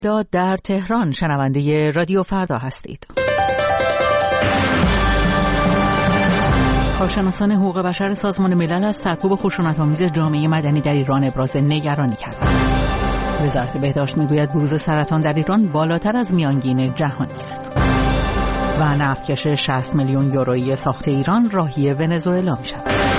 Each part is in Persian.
بغداد در تهران شنونده رادیو فردا هستید. کارشناسان حقوق بشر سازمان ملل از سرکوب خشونت‌آمیز جامعه مدنی در ایران ابراز نگرانی کردند. وزارت بهداشت میگوید بروز سرطان در ایران بالاتر از میانگین جهانی است. و نفتکش 60 میلیون یورویی ساخت ایران راهی ونزوئلا می‌شود.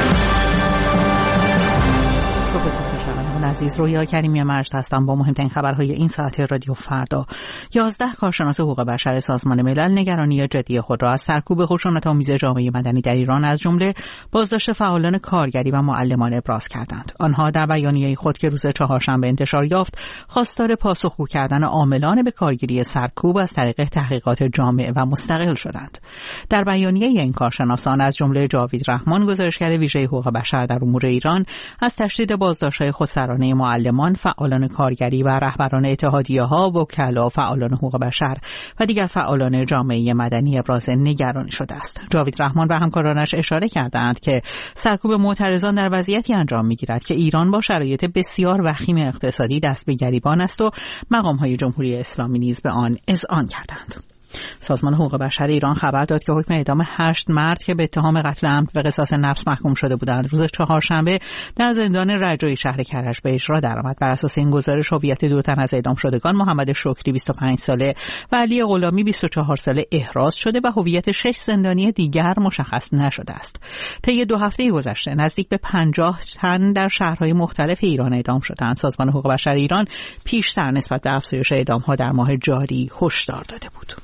عزیز رویا کریمی مجد هستم با مهمترین خبرهای این ساعت رادیو فردا. 11 کارشناس حقوق بشر سازمان ملل نگرانی جدی خود را از سرکوب خشونت‌آمیز جامعه مدنی در ایران از جمله بازداشت فعالان کارگری و معلمان ابراز کردند. آنها در بیانیه خود که روز چهارشنبه انتشار یافت خواستار پاسخگو کردن عاملان به کارگیری سرکوب از طریق تحقیقات جامع و مستقل شدند. در بیانیه این کارشناسان از جمله جاوید رحمان گزارشگر ویژه حقوق بشر در امور ایران از تشدید بازداشت‌های خودسرانه معلمان، فعالان کارگری و رهبران اتحادیه‌ها، وکلا، فعالان حقوق بشر و دیگر فعالان جامعه مدنی ابراز نگرانی شده است. جاوید رحمان و همکارانش اشاره کردند که سرکوب معترضان در وضعیتی انجام می‌گیرد که ایران با شرایط بسیار وخیم اقتصادی دست به گریبان است و مقام‌های جمهوری اسلامی نیز به آن اذعان کردند. سازمان حقوق بشر ایران خبر داد که حکم اعدام 8 مرد که به اتهام قتل عمد و قصاص نفس محکوم شده بودند روز چهارشنبه در زندان رجایی شهر کرج به اجرا درآمد. بر اساس این گزارش هویت دو تن از اعدام شدگان محمد شکری 25 ساله و علی غلامی 24 ساله احراز شده و هویت 6 زندانی دیگر مشخص نشده است. طی 2 هفته گذشته نزدیک به 50 تن در شهرهای مختلف ایران اعدام شدند. سازمان حقوق بشر ایران پیشتر نسبت به افزایش اعدام‌ها در ماه جاری هشدار داده بود.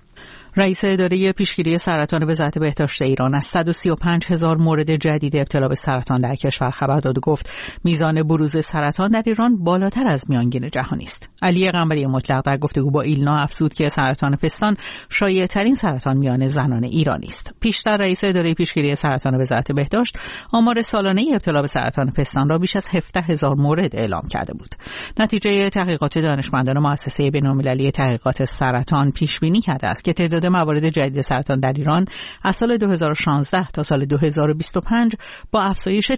رئیس اداره پیشگیری سرطان وزارت بهداشت ایران از 135,000 مورد جدید ابتلا به سرطان در کشور خبر داد و گفت میزان بروز سرطان در ایران بالاتر از میانگین جهانی است. علی قنبری مطلق در گفتگو با ایلنا افزود که سرطان پستان شایع‌ترین سرطان میان زنان ایرانی است. پیشتر رئیس اداره پیشگیری سرطان وزارت بهداشت آمار سالانه ابتلا به سرطان پستان را بیش از 17,000 مورد اعلام کرده بود. نتیجه تحقیقات دانشمندان مؤسسه بین‌المللی تحقیقات سرطان پیش بینی کرده است که تعداد موارد جدید سرطان در ایران از سال 2016 تا سال 2025 با افزایش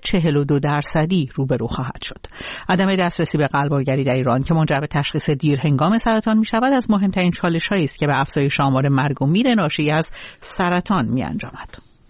42% روبرو خواهد شد. عدم دسترسی به قلب‌آگری در ایران که منجر به تشخیص دیر هنگام سرطان می شود از مهمترین چالش‌هایی است که به افزایش آمار مرگ و میر ناشی از سرطان می انجامد.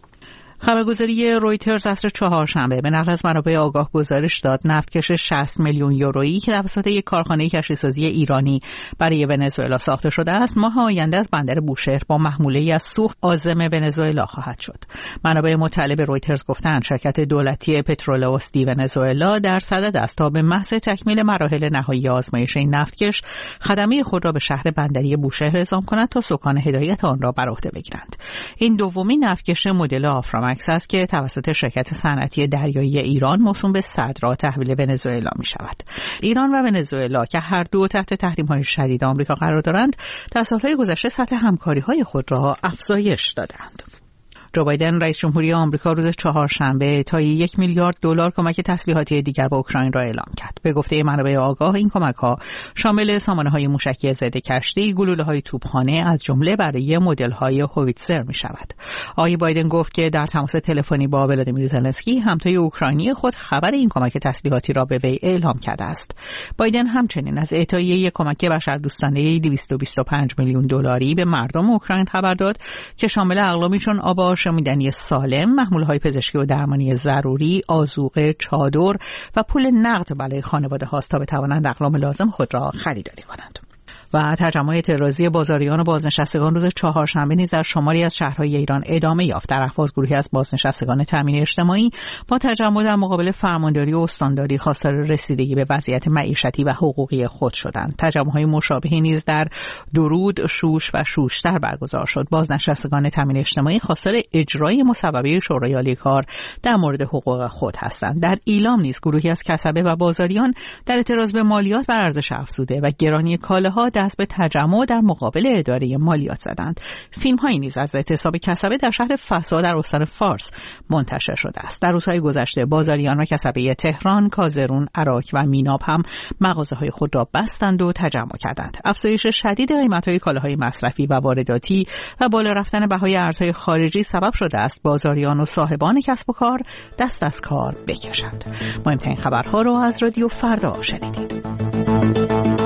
خبرگزاری رویترز عصر چهارشنبه به نقل از منابع آگاه گزارش داد نفتکش 60 میلیون یورویی که توسط یک کارخانه کشتیسازی ایرانی برای ونزوئلا ساخته شده است ماه آینده از بندر بوشهر با محموله‌ای از سوخت عازم ونزوئلا خواهد شد. منابع مطلع به رویترز گفتند شرکت دولتی پترولئوس دی ونزوئلا در صدد است تا به محض تکمیل مراحل نهایی آزمایش این نفتکش خدمه خود را به شهر بندری بوشهر اعزام کند تا سکان هدایت آن را بر عهده بگیرند. این دومین نفتکش مدل آفرامکس است که توسط شرکت صنعتی دریایی ایران موسوم به صدرات تحویل ونزوئلا می شود. ایران و ونزوئلا که هر دو تحت تحریم‌های شدید آمریکا قرار دارند در سالهای گذشته سطح همکاری‌های خود را افزایش دادند. جو بایدن رئیس جمهوری آمریکا روز چهارشنبه تا 1 میلیارد دلار کمک تسلیحاتی دیگر به اوکراین را اعلام کرد. به گفته منابع آگاه این کمک‌ها شامل سامانه‌های موشکی ضد کشتی، گلوله‌های توپخانه از جمله برای مدل‌های هویتزر می‌شود. آقای بایدن گفت که در تماس تلفنی با ولادیمیر زلنسکی همتای اوکراینی خود خبر این کمک تسلیحاتی را به وی اعلام کرده است. بایدن همچنین از اعطای یک کمک بشردوستانه 225 میلیون دلاری به مردم اوکراین خبر داد که شامل اقلامی چون آب آشامیدنی سالم، محمول‌های پزشکی و درمانی ضروری، آذوقه، چادر و پول نقد برای خانواده هاست تا بتوانند اقلام لازم خود را خریداری کنند. و تجمع اعتراضی بازاریان و بازنشستگان روز چهارشنبه نیز در شماری از شهرهای ایران ادامه یافت. در اهواز گروهی از بازنشستگان تامین اجتماعی با تجمع در مقابل فرمانداری و استانداری خواستار رسیدگی به وضعیت معیشتی و حقوقی خود شدند. تجمع‌های مشابهی نیز در درود، شوش و شوشتر برگزار شد. بازنشستگان تامین اجتماعی خواستار اجرای مصوبه شورای عالی کار در مورد حقوق خود هستند. در ایلام نیز گروهی از کسبه و بازاریان در اعتراض به مالیات بر ارزش افزوده و گرانی کالاها دست به تجمع در مقابل اداره مالیات زدند. فیلم‌هایی نیز از اعتصاب کسبه در شهر فسا در استان فارس منتشر شده است. در روزهای گذشته بازاریان و کسبه تهران، کازرون، عراق و میناب هم مغازه‌های خود را بستند و تجمع کردند. افزایش شدید قیمت‌های کالاهای مصرفی و وارداتی و بالا رفتن بهای ارزهای خارجی سبب شده است بازاریان و صاحبان کسب و کار دست از کار بکشند. مهمترین خبرها را از رادیو فردا شنیدید.